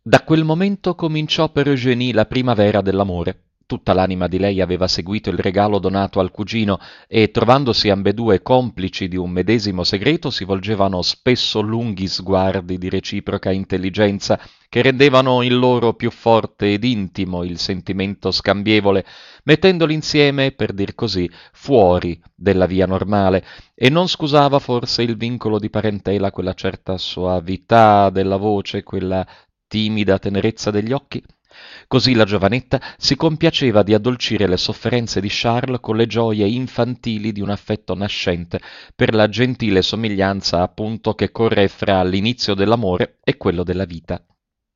Da quel momento cominciò per Eugénie la primavera dell'amore. Tutta l'anima di lei aveva seguito il regalo donato al cugino e, trovandosi ambedue complici di un medesimo segreto, si volgevano spesso lunghi sguardi di reciproca intelligenza che rendevano in loro più forte ed intimo il sentimento scambievole, mettendoli insieme, per dir così, fuori della via normale, e non scusava forse il vincolo di parentela quella certa soavità della voce, quella timida tenerezza degli occhi? Così la giovanetta si compiaceva di addolcire le sofferenze di Charles con le gioie infantili di un affetto nascente per la gentile somiglianza appunto che corre fra l'inizio dell'amore e quello della vita.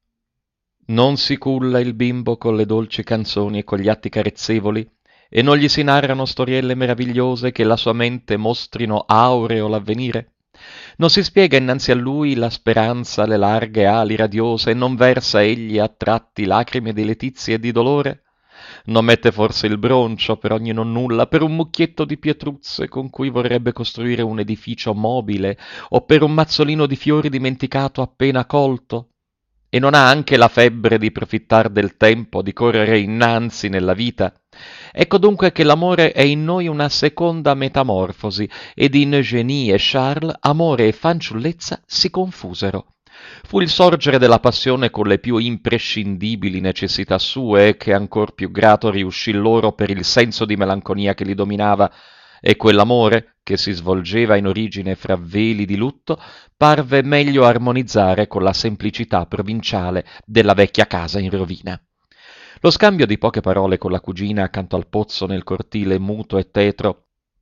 Non si culla il bimbo con le dolci canzoni e con gli atti carezzevoli, e non gli si narrano storielle meravigliose che la sua mente mostrino aureo l'avvenire? Non si spiega innanzi a lui la speranza, le larghe ali radiose, e non versa egli a tratti lacrime di letizia e di dolore? Non mette forse il broncio per ogni nonnulla, per un mucchietto di pietruzze con cui vorrebbe costruire un edificio mobile, o per un mazzolino di fiori dimenticato appena colto? E non ha anche la febbre di profittar del tempo, di correre innanzi nella vita? Ecco dunque che l'amore è in noi una seconda metamorfosi, ed in Eugénie e Charles amore e fanciullezza si confusero. Fu il sorgere della passione con le più imprescindibili necessità sue che ancor più grato riuscì loro per il senso di melanconia che li dominava, e quell'amore, che si svolgeva in origine fra veli di lutto, parve meglio armonizzare con la semplicità provinciale della vecchia casa in rovina. Lo scambio di poche parole con la cugina accanto al pozzo nel cortile muto e tetro,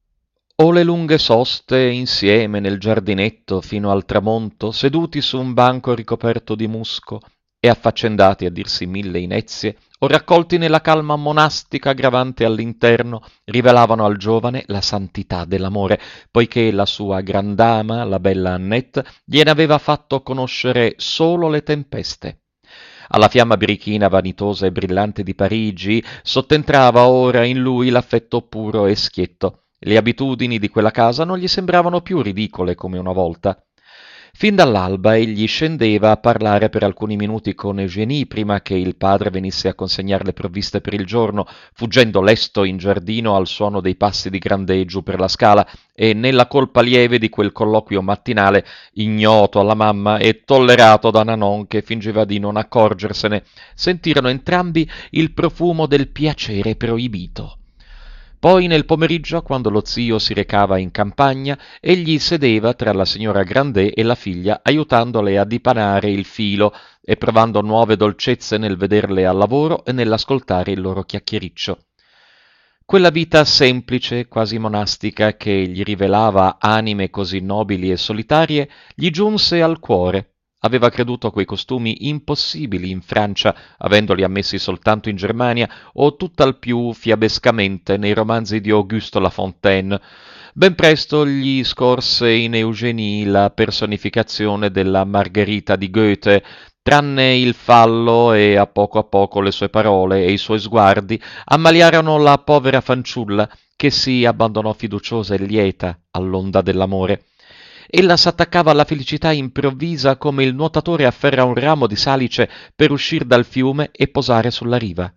o le lunghe soste insieme nel giardinetto fino al tramonto, seduti su un banco ricoperto di musco e affaccendati a dirsi mille inezie, o raccolti nella calma monastica gravante all'interno, rivelavano al giovane la santità dell'amore, poiché la sua grandama, la bella Annette, gliene aveva fatto conoscere solo le tempeste. Alla fiamma birichina, vanitosa e brillante di Parigi, sottentrava ora in lui l'affetto puro e schietto. Le abitudini di quella casa non gli sembravano più ridicole come una volta. Fin dall'alba egli scendeva a parlare per alcuni minuti con Eugénie prima che il padre venisse a consegnare le provviste per il giorno, fuggendo lesto in giardino al suono dei passi di Grandet giù per la scala, e nella colpa lieve di quel colloquio mattinale, ignoto alla mamma e tollerato da Nanon che fingeva di non accorgersene, sentirono entrambi il profumo del piacere proibito. Poi nel pomeriggio, quando lo zio si recava in campagna, egli sedeva tra la signora Grandet e la figlia, aiutandole a dipanare il filo e provando nuove dolcezze nel vederle al lavoro e nell'ascoltare il loro chiacchiericcio. Quella vita semplice, quasi monastica, che gli rivelava anime così nobili e solitarie, gli giunse al cuore. Aveva creduto a quei costumi impossibili in Francia, avendoli ammessi soltanto in Germania, o tutt'al più fiabescamente nei romanzi di Auguste Lafontaine. Ben presto gli scorse in Eugénie la personificazione della Margherita di Goethe, tranne il fallo e a poco le sue parole e i suoi sguardi ammaliarono la povera fanciulla che si abbandonò fiduciosa e lieta all'onda dell'amore. Ella s'attaccava alla felicità improvvisa come il nuotatore afferra un ramo di salice per uscir dal fiume e posare sulla riva.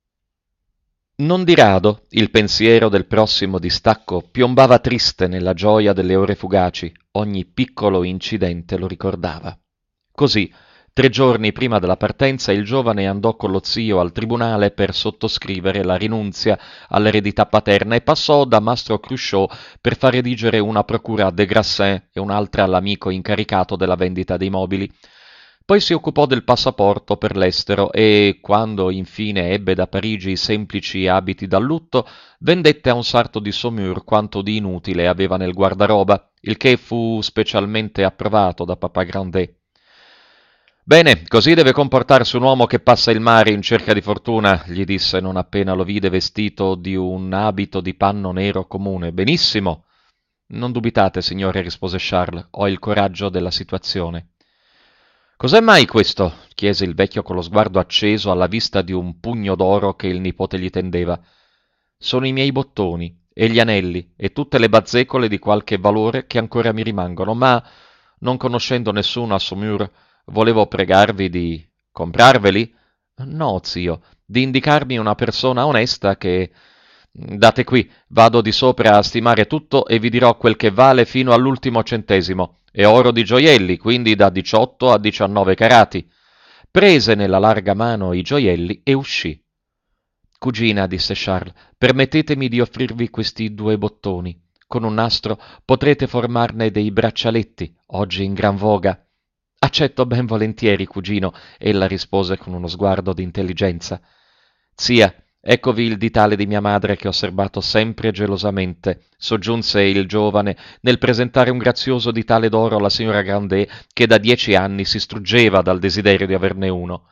Non di rado il pensiero del prossimo distacco piombava triste nella gioia delle ore fugaci, ogni piccolo incidente lo ricordava. Così, 3 giorni prima della partenza, il giovane andò con lo zio al tribunale per sottoscrivere la rinunzia all'eredità paterna e passò da mastro Cruchot per far redigere una procura a De Grassin e un'altra all'amico incaricato della vendita dei mobili. Poi si occupò del passaporto per l'estero e, quando infine ebbe da Parigi i semplici abiti da lutto, vendette a un sarto di Saumur quanto di inutile aveva nel guardaroba, il che fu specialmente approvato da Papa Grandet. Bene, così deve comportarsi un uomo che passa il mare in cerca di fortuna, gli disse non appena lo vide vestito di un abito di panno nero comune. Benissimo. Non dubitate, signore, rispose Charles, ho il coraggio della situazione. Cos'è mai questo? Chiese il vecchio con lo sguardo acceso alla vista di un pugno d'oro che il nipote gli tendeva. Sono i miei bottoni, e gli anelli, e tutte le bazzecole di qualche valore che ancora mi rimangono, ma, non conoscendo nessuno a Saumur, volevo pregarvi di... Comprarveli? No, zio, di indicarmi una persona onesta che... Date qui, vado di sopra a stimare tutto e vi dirò quel che vale fino all'ultimo centesimo. È oro di gioielli, quindi da 18 a 19 carati. Prese nella larga mano i gioielli e uscì. Cugina, disse Charles, permettetemi di offrirvi questi 2 bottoni. Con un nastro potrete formarne dei braccialetti, oggi in gran voga. Accetto ben volentieri, cugino, ella rispose con uno sguardo di intelligenza. Zia, eccovi il ditale di mia madre che ho serbato sempre gelosamente, soggiunse il giovane nel presentare un grazioso ditale d'oro alla signora Grandet, che da 10 anni si struggeva dal desiderio di averne uno.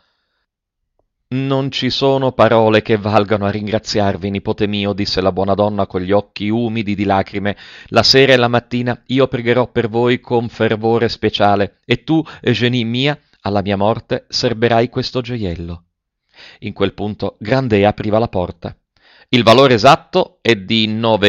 Non ci sono parole che valgano a ringraziarvi, nipote mio, disse la buona donna con gli occhi umidi di lacrime. La sera e la mattina io pregherò per voi con fervore speciale, e tu, Eugenie mia, alla mia morte serberai questo gioiello. In quel punto Grandet apriva la porta. Il valore esatto è di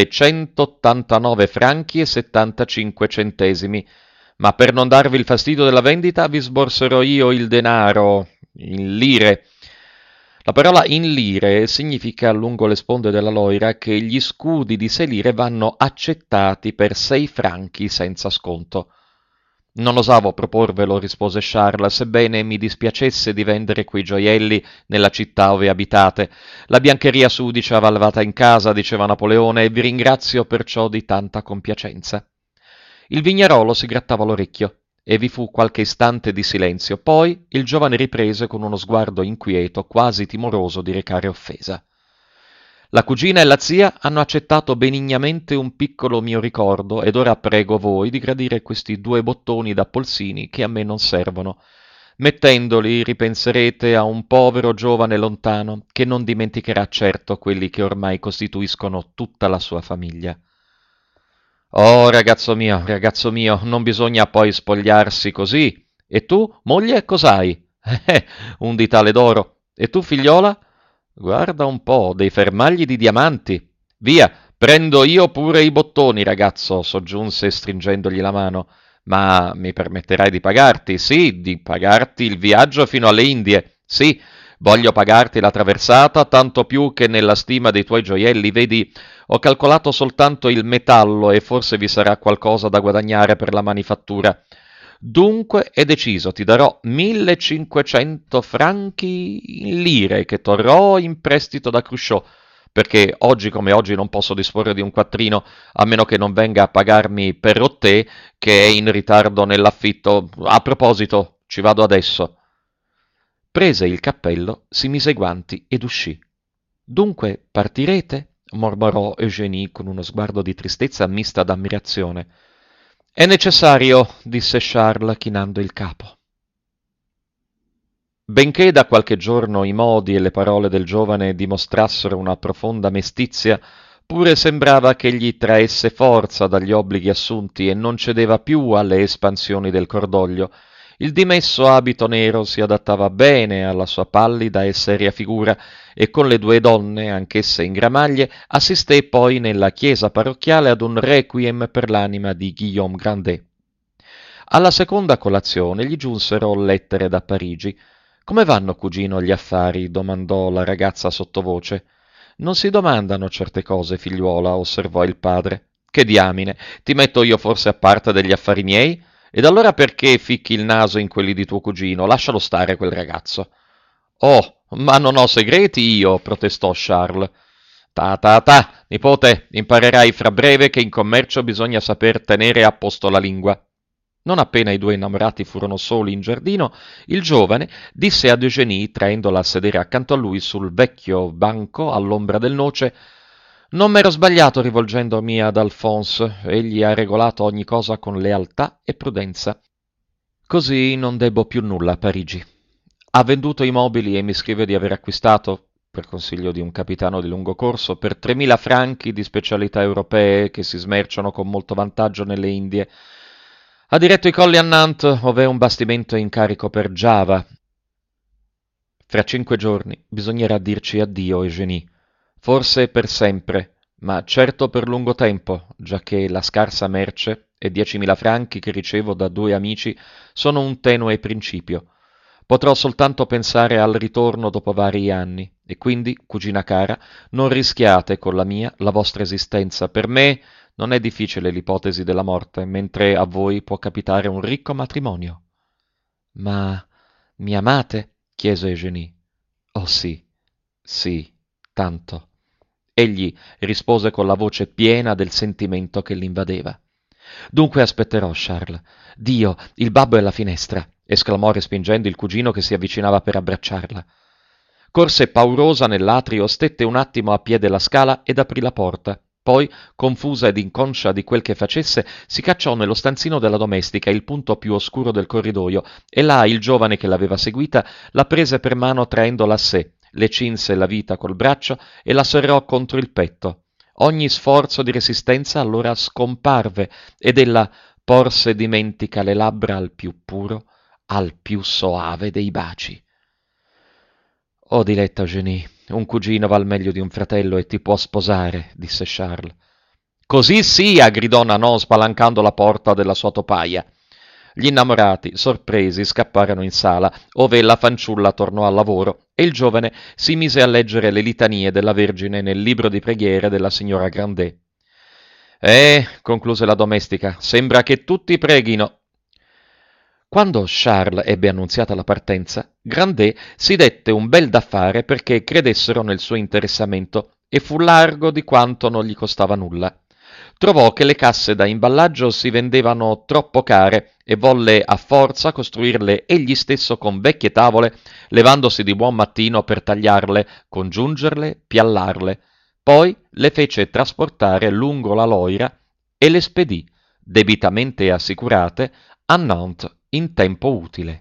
989 franchi e 75 centesimi, ma per non darvi il fastidio della vendita vi sborserò io il denaro in lire. La parola in lire significa lungo le sponde della Loira che gli scudi di 6 lire vanno accettati per 6 franchi senza sconto. Non osavo proporvelo, rispose Charles, sebbene mi dispiacesse di vendere quei gioielli nella città ove abitate. La biancheria sudicia va levata in casa, diceva Napoleone, e vi ringrazio perciò di tanta compiacenza. Il vignerolo si grattava l'orecchio e vi fu qualche istante di silenzio. Poi il giovane riprese con uno sguardo inquieto, quasi timoroso di recare offesa. La cugina e la zia hanno accettato benignamente un piccolo mio ricordo ed ora prego voi di gradire questi 2 bottoni da polsini che a me non servono. Mettendoli ripenserete a un povero giovane lontano che non dimenticherà certo quelli che ormai costituiscono tutta la sua famiglia. Oh, ragazzo mio, non bisogna poi spogliarsi così. E tu, moglie, cos'hai? Un ditale d'oro. E tu, figliola? Guarda un po', dei fermagli di diamanti. Via, prendo io pure i bottoni, ragazzo, soggiunse stringendogli la mano. Ma mi permetterai di pagarti? Sì, di pagarti il viaggio fino alle Indie. Sì, voglio pagarti la traversata, tanto più che nella stima dei tuoi gioielli, vedi, ho calcolato soltanto il metallo e forse vi sarà qualcosa da guadagnare per la manifattura. Dunque è deciso, ti darò 1500 franchi in lire che torrò in prestito da Cruchot, perché oggi come oggi non posso disporre di un quattrino, a meno che non venga a pagarmi Perrottet, che è in ritardo nell'affitto. A proposito, ci vado adesso. Prese il cappello, si mise i guanti ed uscì. Dunque partirete? Mormorò Eugenie con uno sguardo di tristezza mista d'ammirazione. È necessario, disse Charles chinando il capo. Benché da qualche giorno i modi e le parole del giovane dimostrassero una profonda mestizia, pure sembrava che gli traesse forza dagli obblighi assunti e non cedeva più alle espansioni del cordoglio. Il dimesso abito nero si adattava bene alla sua pallida e seria figura, e con le 2 donne, anch'esse in gramaglie, assisté poi nella chiesa parrocchiale ad un requiem per l'anima di Guillaume Grandet. Alla seconda colazione gli giunsero lettere da Parigi. «Come vanno, cugino, gli affari?» domandò la ragazza sottovoce. «Non si domandano certe cose, figliuola», osservò il padre. «Che diamine, ti metto io forse a parte degli affari miei? Ed allora perché ficchi il naso in quelli di tuo cugino? Lascialo stare quel ragazzo». «Oh, ma non ho segreti io», protestò Charles. Ta, nipote, imparerai fra breve che in commercio bisogna saper tenere a posto la lingua». Non appena i 2 innamorati furono soli in giardino, il giovane disse ad Eugenie, traendola a sedere accanto a lui sul vecchio banco all'ombra del noce: «Non m'ero sbagliato rivolgendomi ad Alphonse, egli ha regolato ogni cosa con lealtà e prudenza. Così non debbo più nulla a Parigi. Ha venduto i mobili e mi scrive di aver acquistato, per consiglio di un capitano di lungo corso, per 3000 franchi di specialità europee che si smerciano con molto vantaggio nelle Indie. Ha diretto i colli a Nantes, ove è un bastimento in carico per Giava. Fra 5 giorni bisognerà dirci addio, Eugenie. Forse per sempre, ma certo per lungo tempo, giacché la scarsa merce e 10.000 franchi che ricevo da 2 amici sono un tenue principio. Potrò soltanto pensare al ritorno dopo vari anni, e quindi, cugina cara, non rischiate con la mia la vostra esistenza. Per me non è difficile l'ipotesi della morte, mentre a voi può capitare un ricco matrimonio. Ma mi amate? Chiese Eugenie. Oh sì, sì, tanto. Egli rispose con la voce piena del sentimento che l'invadeva. Dunque aspetterò, Charles. Dio, il babbo è alla finestra, esclamò respingendo il cugino che si avvicinava per abbracciarla. Corse paurosa nell'atrio, stette un attimo a piede la scala ed aprì la porta. Poi, confusa ed inconscia di quel che facesse, si cacciò nello stanzino della domestica, il punto più oscuro del corridoio, e là il giovane che l'aveva seguita la prese per mano traendola a sé, le cinse la vita col braccio e la serrò contro il petto. Ogni sforzo di resistenza allora scomparve ed ella porse dimentica le labbra al più puro, al più soave dei baci. Oh, diletta Eugenie, un cugino val meglio di un fratello e ti può sposare, disse Charles. Così sia, gridò Nanon spalancando la porta della sua topaia. Gli innamorati, sorpresi, scapparono in sala, ove la fanciulla tornò al lavoro e il giovane si mise a leggere le litanie della Vergine nel libro di preghiere della signora Grandet. Concluse la domestica, sembra che tutti preghino. Quando Charles ebbe annunziata la partenza, Grandet si dette un bel da fare perché credessero nel suo interessamento e fu largo di quanto non gli costava nulla. Trovò che le casse da imballaggio si vendevano troppo care e volle a forza costruirle egli stesso con vecchie tavole, levandosi di buon mattino per tagliarle, congiungerle, piallarle. Poi le fece trasportare lungo la Loira e le spedì, debitamente assicurate, a Nantes in tempo utile.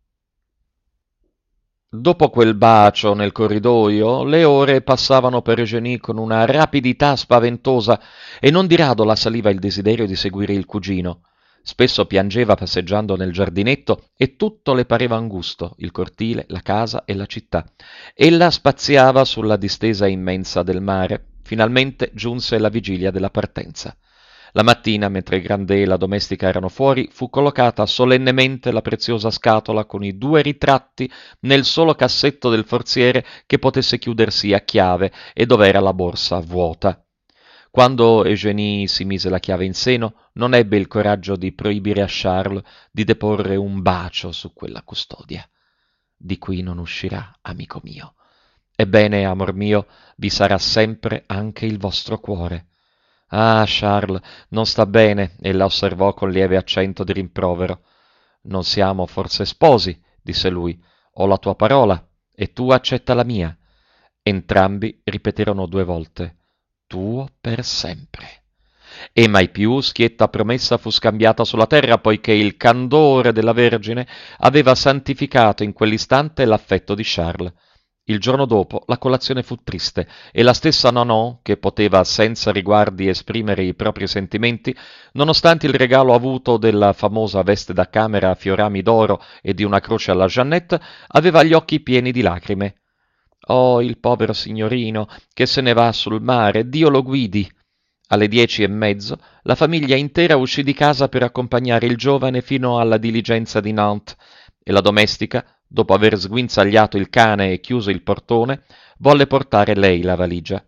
Dopo quel bacio nel corridoio, le ore passavano per Eugenie con una rapidità spaventosa e non di rado la saliva il desiderio di seguire il cugino. Spesso piangeva passeggiando nel giardinetto e tutto le pareva angusto, il cortile, la casa e la città. Ella spaziava sulla distesa immensa del mare. Finalmente giunse la vigilia della partenza. La mattina, mentre Grandet e la domestica erano fuori, fu collocata solennemente la preziosa scatola con i 2 ritratti nel solo cassetto del forziere che potesse chiudersi a chiave e dov'era la borsa vuota. Quando Eugenie si mise la chiave in seno, non ebbe il coraggio di proibire a Charles di deporre un bacio su quella custodia. Di qui non uscirà, amico mio. Ebbene, amor mio, vi sarà sempre anche il vostro cuore. Ah, Charles, non sta bene, ella osservò con lieve accento di rimprovero. Non siamo forse sposi, disse lui. Ho la tua parola e tu accetta la mia. Entrambi ripeterono 2 volte. Tuo per sempre. E mai più schietta promessa fu scambiata sulla terra, poiché il candore della Vergine aveva santificato in quell'istante l'affetto di Charles. Il giorno dopo la colazione fu triste e la stessa Nanon, che poteva senza riguardi esprimere i propri sentimenti, nonostante il regalo avuto della famosa veste da camera a fiorami d'oro e di una croce alla Jeannette, aveva gli occhi pieni di lacrime. Oh, il povero signorino, che se ne va sul mare, Dio lo guidi! Alle 10:30 la famiglia intera uscì di casa per accompagnare il giovane fino alla diligenza di Nantes e la domestica, dopo aver sguinzagliato il cane e chiuso il portone, volle portare lei la valigia.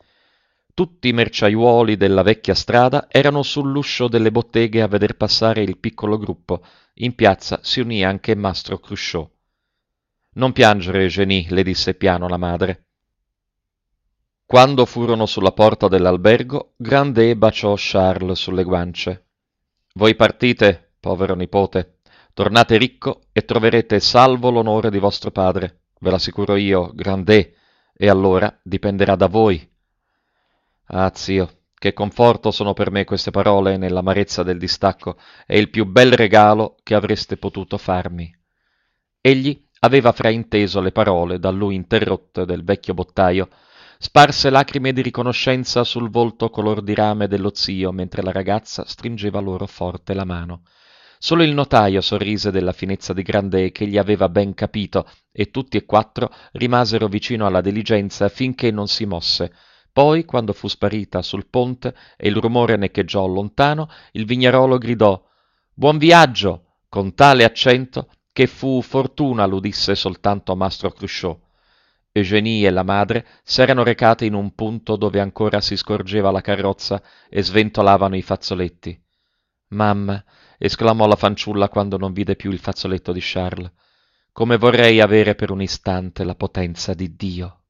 Tutti i merciaiuoli della vecchia strada erano sull'uscio delle botteghe a veder passare il piccolo gruppo. In piazza si unì anche mastro Cruchot. Non piangere, Eugenie, le disse piano la madre. Quando furono sulla porta dell'albergo, Grandet baciò Charles sulle guance. Voi partite, povero nipote. Tornate ricco e troverete salvo l'onore di vostro padre. Ve l'assicuro io, Grandet, e allora dipenderà da voi. Ah, zio, che conforto sono per me queste parole nell'amarezza del distacco. È il più bel regalo che avreste potuto farmi. Egli aveva frainteso le parole da lui interrotte del vecchio bottaio, sparse lacrime di riconoscenza sul volto color di rame dello zio mentre la ragazza stringeva loro forte la mano. Solo il notaio sorrise della finezza di Grandet che gli aveva ben capito e tutti e 4 rimasero vicino alla diligenza finché non si mosse. Poi, quando fu sparita sul ponte e il rumore necheggiò lontano, il vignerolo gridò «Buon viaggio!» con tale accento che fu fortuna l'udisse soltanto mastro Cruchot. Eugénie e la madre s'erano recate in un punto dove ancora si scorgeva la carrozza e sventolavano i fazzoletti. «Mamma», esclamò la fanciulla quando non vide più il fazzoletto di Charles, «come vorrei avere per un istante la potenza di Dio!»